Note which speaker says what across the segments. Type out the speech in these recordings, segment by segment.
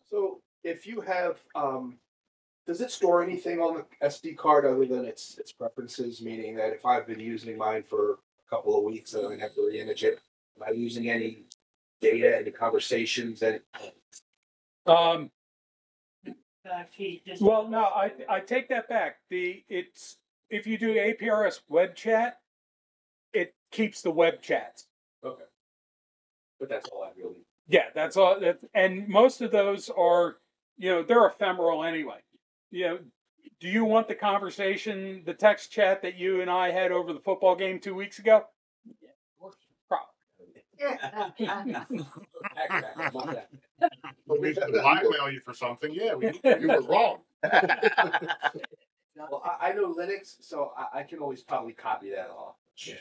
Speaker 1: So if you have, does it store anything on the SD card other than its preferences? Meaning that if I've been using mine for a couple of weeks and I have to re-image it, am I losing any data, any conversations? That
Speaker 2: Um, well, no, I take that back. It's if you do APRS web chat, it keeps the web chats.
Speaker 1: okay, but that's all I really.
Speaker 2: Yeah, that's all. And most of those are, they're ephemeral anyway. You know, do you want the conversation, the text chat that you and I had over the football game 2 weeks ago?
Speaker 3: But we should blackmail you for something. Yeah, you were wrong.
Speaker 1: Well, I know Linux, so I can always probably copy that off.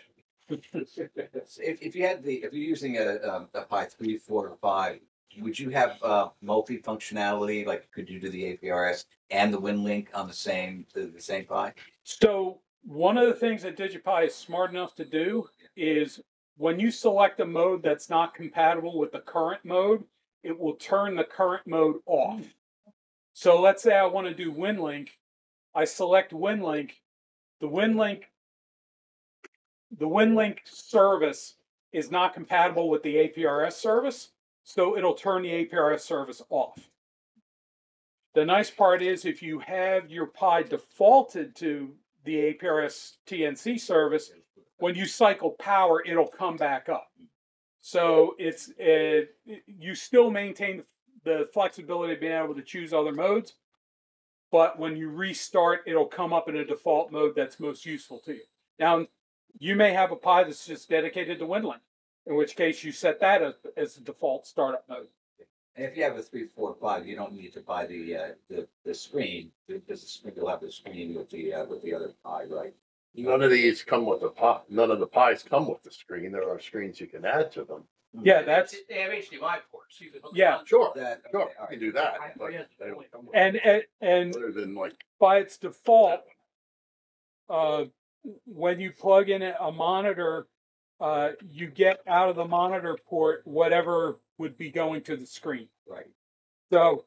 Speaker 4: If you had if you're using a Pi 3, 4, or 5, would you have multi-functionality? Like, could you do the APRS and the WinLink on the same Pi?
Speaker 2: So one of the things that DigiPi is smart enough to do is when you select a mode that's not compatible with the current mode, it will turn the current mode off. So let's say I want to do WinLink. I select WinLink. The WinLink service is not compatible with the APRS service, so it'll turn the APRS service off. The nice part is if you have your Pi defaulted to the APRS TNC service, when you cycle power, it'll come back up. So you still maintain the flexibility of being able to choose other modes, but when you restart, it'll come up in a default mode that's most useful to you. Now, you may have a Pi that's just dedicated to WinLink, in which case you set that as the default startup mode.
Speaker 4: And if you have a 3, 4, 5, you don't need to buy the screen. Because the screen will have the screen with the other Pi, right?
Speaker 3: None of these come with the Pi. None of the Pis come with the screen. There are screens you can add to them.
Speaker 2: Yeah,
Speaker 5: they have HDMI ports. You can hook
Speaker 2: yeah,
Speaker 3: sure,
Speaker 4: that,
Speaker 3: sure,
Speaker 4: okay,
Speaker 3: you can do that. But they don't come with
Speaker 2: and
Speaker 3: other than like
Speaker 2: by its default, when you plug in a monitor, you get out of the monitor port whatever would be going to the screen.
Speaker 4: right.
Speaker 2: So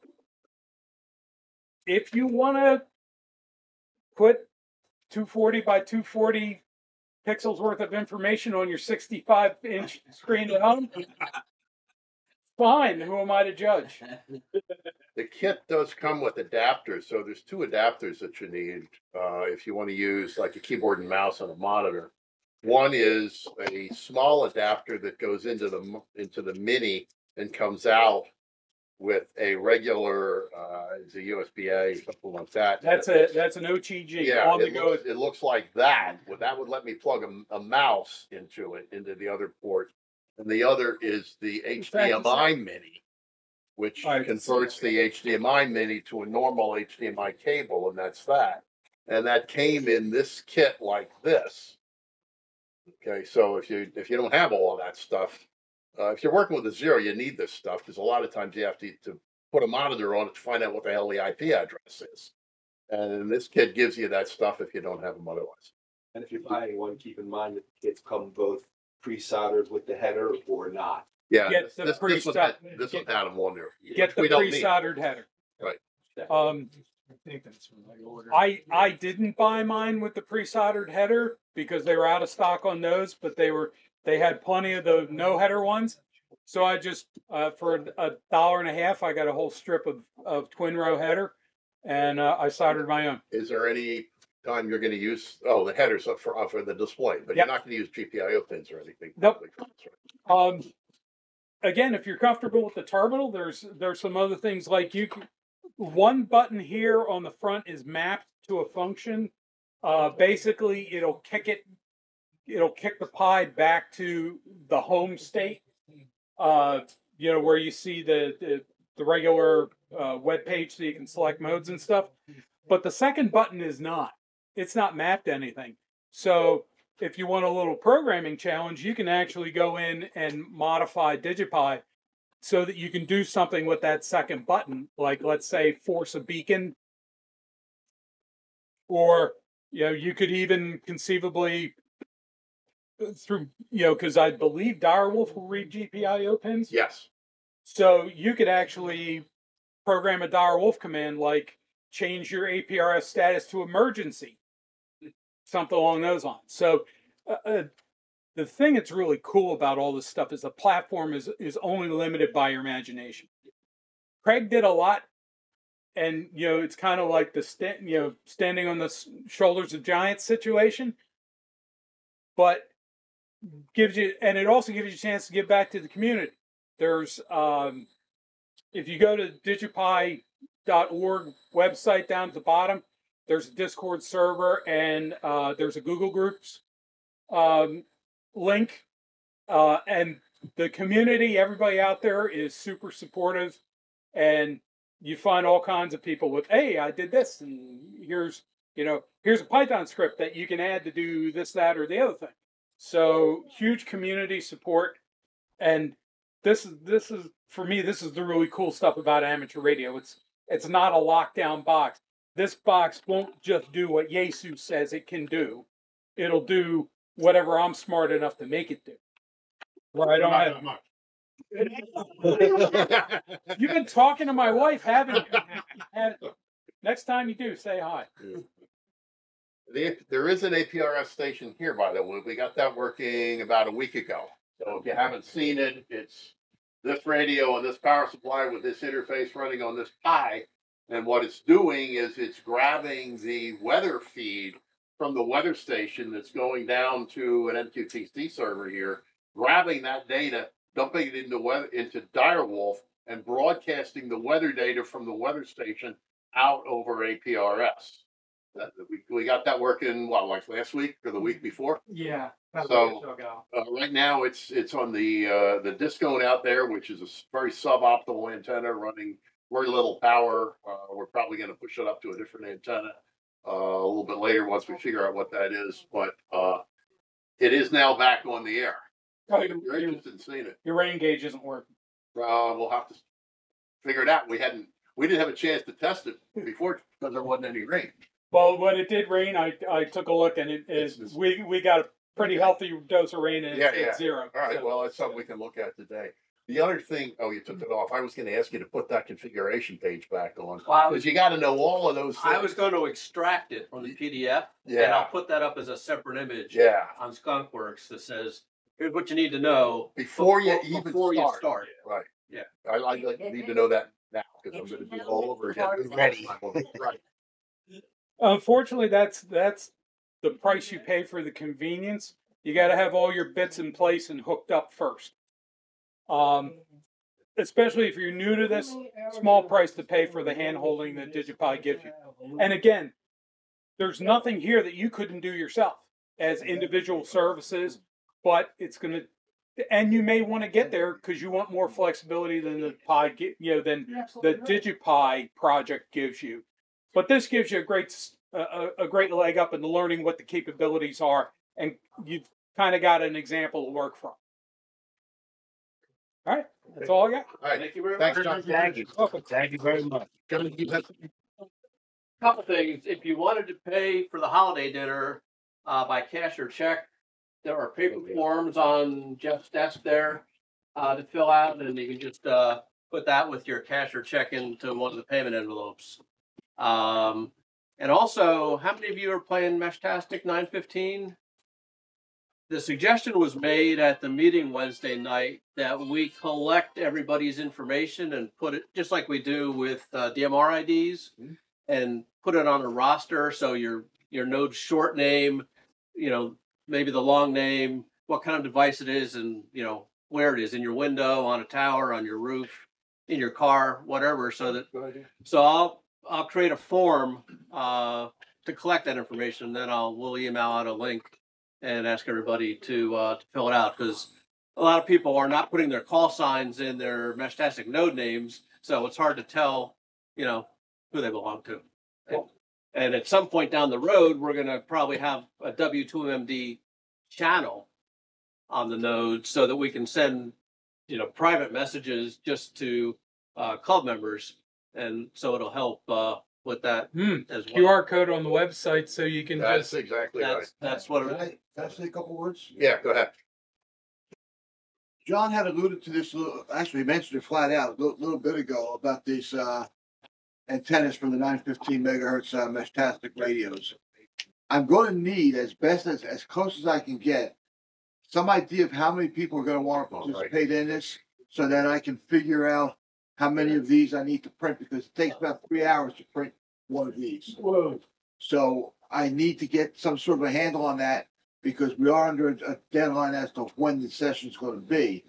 Speaker 2: if you want to put 240 by 240 pixels worth of information on your 65-inch screen at home, fine. Who am I to judge?
Speaker 3: the kit does come with adapters. So there's 2 adapters that you need if you want to use like a keyboard and mouse on a monitor. One is a small adapter that goes into the mini and comes out with a regular it's a USB-A or something like that.
Speaker 2: That's an OTG.
Speaker 3: Yeah,
Speaker 2: on the go.
Speaker 3: It looks like that. Well, that would let me plug a mouse into the other port. And the other is the HDMI mini, which converts the HDMI mini to a normal HDMI cable, and that's that. And that came in this kit like this. Okay, so if you don't have all of that stuff, if you're working with a Zero, you need this stuff because a lot of times you have to put a monitor on it to find out what the hell the IP address is. And this kit gives you that stuff if you don't have them otherwise.
Speaker 1: And if you're buying one, keep in mind that the kits come both pre-soldered with the header or not.
Speaker 3: Yeah,
Speaker 2: Get the
Speaker 3: this one had them on there.
Speaker 2: Get the pre-soldered header.
Speaker 3: Right.
Speaker 2: I think that's what I ordered. I didn't buy mine with the pre-soldered header because they were out of stock on those, but they had plenty of the no header ones. So I just for $1.50, I got a whole strip of twin row header, and I soldered my own.
Speaker 3: Is there any time you're going to use the headers for the display, but you're not going to use GPIO pins or anything?
Speaker 2: Nope. Again, if you're comfortable with the terminal, there's some other things like one button here on the front is mapped to a function. Basically, it'll kick the Pi back to the home state. Where you see the regular web page, so you can select modes and stuff. But the second button is not. It's not mapped to anything. So if you want a little programming challenge, you can actually go in and modify DigiPi so that you can do something with that second button, like let's say force a beacon, or you could even conceivably through because I believe Direwolf will read GPIO pins.
Speaker 3: Yes.
Speaker 2: So you could actually program a dire wolf command like change your APRS status to emergency, something along those lines. So the thing that's really cool about all this stuff is the platform is only limited by your imagination. Craig did a lot, and it's kind of like the standing on the shoulders of giants situation, but it also gives you a chance to give back to the community. There's if you go to digipy.org website down at the bottom, there's a Discord server and there's a Google Groups link, and the community, everybody out there is super supportive, and you find all kinds of people with, hey, I did this, and here's a Python script that you can add to do this, that, or the other thing. So huge community support, and this is for me, this is the really cool stuff about amateur radio. It's not a lockdown box. This box won't just do what Yaesu says it can do. It'll do whatever I'm smart enough to make it do. Where I don't have much. You've been talking to my wife, haven't you? Next time you do, say hi.
Speaker 3: There is an APRS station here, by the way. We got that working about a week ago. So if you haven't seen it, it's this radio and this power supply with this interface running on this Pi. And what it's doing is it's grabbing the weather feed from the weather station that's going down to an MQTC server here, grabbing that data, dumping it into Direwolf, and broadcasting the weather data from the weather station out over APRS. We got that working like last week or the week before.
Speaker 2: Yeah.
Speaker 3: So right now it's on the Discone out there, which is a very suboptimal antenna running very little power. We're probably going to push it up to a different antenna a little bit later once we figure out what that is. But it is now back on the air.
Speaker 2: Oh,
Speaker 3: you're interested in seeing it.
Speaker 2: Your rain gauge isn't working.
Speaker 3: We'll have to figure it out. We didn't have a chance to test it before because there wasn't any rain.
Speaker 2: Well, when it did rain, I took a look, and we got a pretty healthy dose of rain, and it's zero.
Speaker 3: All right, well, that's something we can look at today. The other thing, you took it off. I was going to ask you to put that configuration page back on. Because you got to know all of those things.
Speaker 5: I was going to extract it from the PDF, and I'll put that up as a separate image on Skunkworks that says, here's what you need to know
Speaker 3: before you start. Right.
Speaker 5: Yeah.
Speaker 3: I need to know that now because I'm going to do it all over again.
Speaker 1: Ready.
Speaker 3: Right.
Speaker 2: Unfortunately, that's the price you pay for the convenience. You got to have all your bits in place and hooked up first. Especially if you're new to this, small price to pay for the hand holding that DigiPi gives you. And again, there's nothing here that you couldn't do yourself as individual services, but it's going to, and you may want to get there because you want more flexibility than the Pi, than the DigiPi project gives you. But this gives you a great leg up in learning what the capabilities are, and you've kind of got an example to work from. All right, that's all I got.
Speaker 3: All right,
Speaker 5: Thank you very
Speaker 3: thanks,
Speaker 5: much.
Speaker 3: John.
Speaker 1: Thank you.
Speaker 2: Welcome.
Speaker 1: Thank you very much.
Speaker 5: Couple things. If you wanted to pay for the holiday dinner by cash or check, there are paper forms on Jeff's desk there to fill out, and you can just put that with your cash or check into one of the payment envelopes. And also, how many of you are playing Meshtastic 915? The suggestion was made at the meeting Wednesday night that we collect everybody's information and put it, just like we do with DMR IDs, and put it on a roster. So your node short name, maybe the long name, what kind of device it is, and where it is, in your window, on a tower, on your roof, in your car, whatever. So I'll create a form to collect that information, and then we'll email out a link and ask everybody to fill it out, because a lot of people are not putting their call signs in their Meshtastic node names, so it's hard to tell, who they belong to. And at some point down the road, we're going to probably have a W2MD channel on the node so that we can send, private messages just to club members, and so it'll help with that as well.
Speaker 2: QR code on the website so you can
Speaker 3: That's exactly right.
Speaker 5: That's what it is.
Speaker 6: Can I say a couple words?
Speaker 3: Yeah, go ahead.
Speaker 6: John had alluded to this, actually mentioned it flat out a little bit ago about this antennas for the 915 megahertz Meshtastic radios. I'm going to need, as close as I can get, some idea of how many people are going to want to participate in this, so that I can figure out how many of these I need to print, because it takes about 3 hours to print one of these.
Speaker 2: Whoa.
Speaker 6: So I need to get some sort of a handle on that, because we are under a deadline as to when the session is going to be.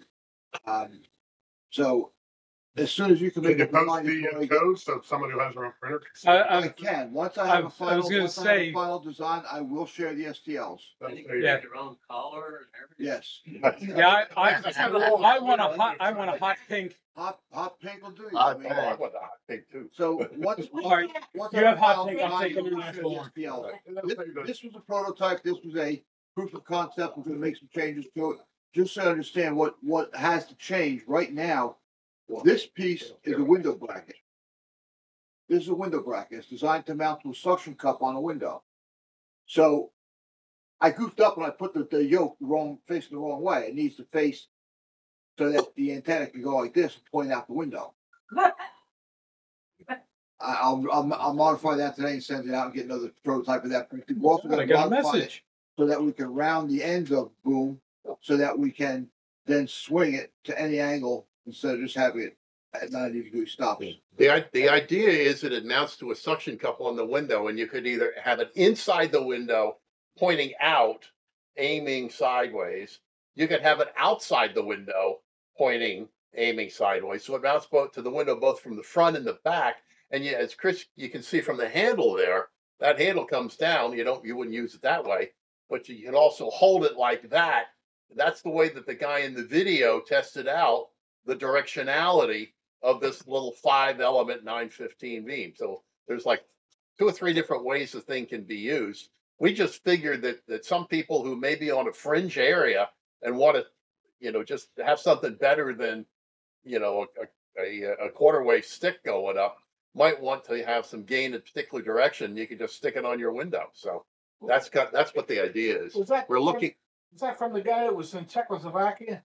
Speaker 6: So as soon as you can make
Speaker 7: Can you
Speaker 6: a
Speaker 7: post
Speaker 6: reminder,
Speaker 7: the code so someone who has their own printer can see?
Speaker 6: I can. Once I have
Speaker 2: I
Speaker 6: a final,
Speaker 2: was gonna
Speaker 6: once I have a
Speaker 2: say-
Speaker 6: final design, I will share the STLs.
Speaker 7: That's
Speaker 5: You
Speaker 7: there you
Speaker 2: Yeah.
Speaker 5: make your own color and everything.
Speaker 6: Yes.
Speaker 2: Yeah, I want a hot pink.
Speaker 6: Hot pink will do you.
Speaker 3: I
Speaker 6: I mean,
Speaker 3: want the hot pink too.
Speaker 6: so once,
Speaker 2: All right,
Speaker 6: once
Speaker 2: you
Speaker 6: I
Speaker 2: have hot
Speaker 6: final
Speaker 2: pink, I'm
Speaker 6: design,
Speaker 2: taking
Speaker 6: we'll
Speaker 2: international
Speaker 6: share
Speaker 2: one.
Speaker 6: the STLs. This was a prototype. This was a proof of concept. We're going to make some changes to it, just so I understand what has to change right now. This piece is a window bracket. This is a window bracket. It's designed to mount to a suction cup on a window. So I goofed up when I put the yoke facing the wrong way. It needs to face so that the antenna can go like this and point out the window. I'll modify that today and send it out and get another prototype of that. We're also
Speaker 2: I
Speaker 6: going to
Speaker 2: got a
Speaker 6: modify it
Speaker 2: message.
Speaker 6: so that we can round the ends of boom, so that we can then swing it to any angle instead of just having it at 90-degree stops.
Speaker 3: The idea is that it mounts to a suction cup on the window, and you could either have it inside the window pointing out, aiming sideways. You could have it outside the window pointing, aiming sideways. So it mounts both to the window, both from the front and the back. And yeah, as Chris, you can see from the handle there, that handle comes down. You wouldn't use it that way, but you can also hold it like that. That's the way that the guy in the video tested out the directionality of this little 5-element 915 beam. So there's like 2 or 3 different ways the thing can be used. We just figured that some people who may be on a fringe area and want to, just have something better than, a quarter wave stick going up, might want to have some gain in a particular direction. You can just stick it on your window. So that's what the idea is. We're looking.
Speaker 8: Is that from the guy that was in Czechoslovakia?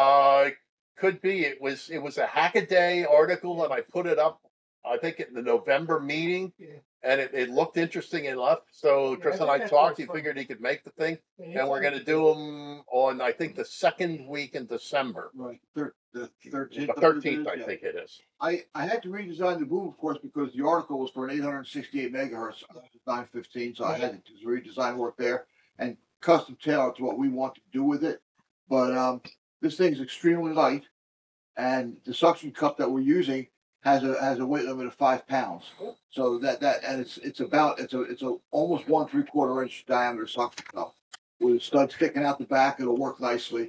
Speaker 3: Could be. It was a Hackaday article, and I put it up, I think, in the November meeting, and it looked interesting enough. So Chris and I talked. He figured he could make the thing, and we're going to do them on, I think, the second week in December.
Speaker 6: Right, the 13th.
Speaker 3: The 13th, I think it is.
Speaker 6: I had to redesign the boom, of course, because the article was for an 868 megahertz 915, so I had to do redesign work there and custom tailor to what we want to do with it. But this thing is extremely light, and the suction cup that we're using has a weight limit of 5 pounds. So and it's a almost 1 3/4 inch diameter suction cup with a stud sticking out the back. It'll work nicely.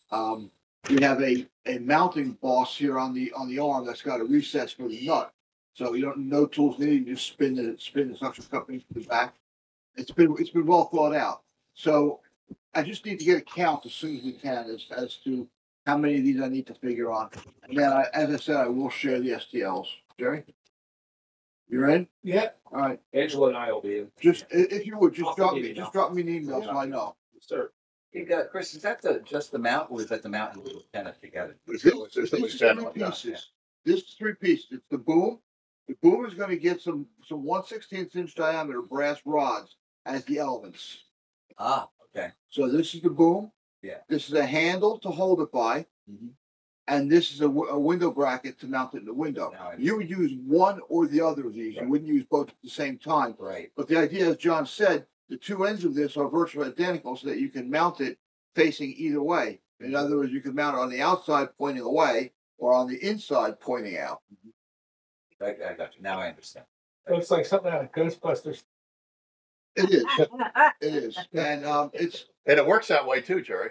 Speaker 6: We have a mounting boss here on the arm that's got a recess for the nut. So no tools needed. You just spin the suction cup into the back. It's been well thought out. So I just need to get a count as soon as we can as to how many of these I need to figure on. And then, as I said, I will share the STLs. Jerry, you in?
Speaker 8: Yeah.
Speaker 6: All right.
Speaker 1: Angela and I will be in.
Speaker 6: Just if you would just
Speaker 1: I'll
Speaker 6: drop
Speaker 1: send
Speaker 6: me
Speaker 1: you an
Speaker 6: an email so I know.
Speaker 1: Sir.
Speaker 4: Hey, Chris, is that just the mount, or is that the mount and the antenna together?
Speaker 3: There's
Speaker 6: This
Speaker 3: no
Speaker 6: is
Speaker 3: antenna
Speaker 6: 3
Speaker 3: on that.
Speaker 6: pieces. This is 3 pieces. It's the boom. The boom is going to get some 1/16 inch diameter brass rods as the elements.
Speaker 4: Ah, okay.
Speaker 6: So this is the boom.
Speaker 4: Yeah.
Speaker 6: This is a handle to hold it by.
Speaker 4: Mhm.
Speaker 6: And this is a window bracket to mount it in the window.
Speaker 4: Now I
Speaker 6: You would use one or the other of these.
Speaker 4: Right.
Speaker 6: You wouldn't use both at the same time.
Speaker 4: Right.
Speaker 6: But the idea, as John said, the 2 ends of this are virtually identical so that you can mount it facing either way. In other words, you can mount it on the outside pointing away or on the inside pointing out.
Speaker 4: I got you. Now I understand.
Speaker 8: Looks like something out of Ghostbusters.
Speaker 6: It is. It is. And
Speaker 3: And it works that way too, Jerry.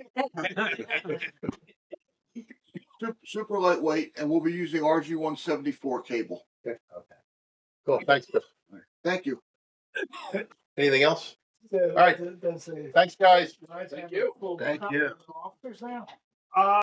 Speaker 6: super lightweight, and we'll be using RG174 cable.
Speaker 3: Cool. Thanks, Chris.
Speaker 6: Thank you.
Speaker 3: Anything else?
Speaker 8: All
Speaker 3: right. Thanks, guys.
Speaker 8: Thank you.
Speaker 7: Thank you.
Speaker 8: Officers now?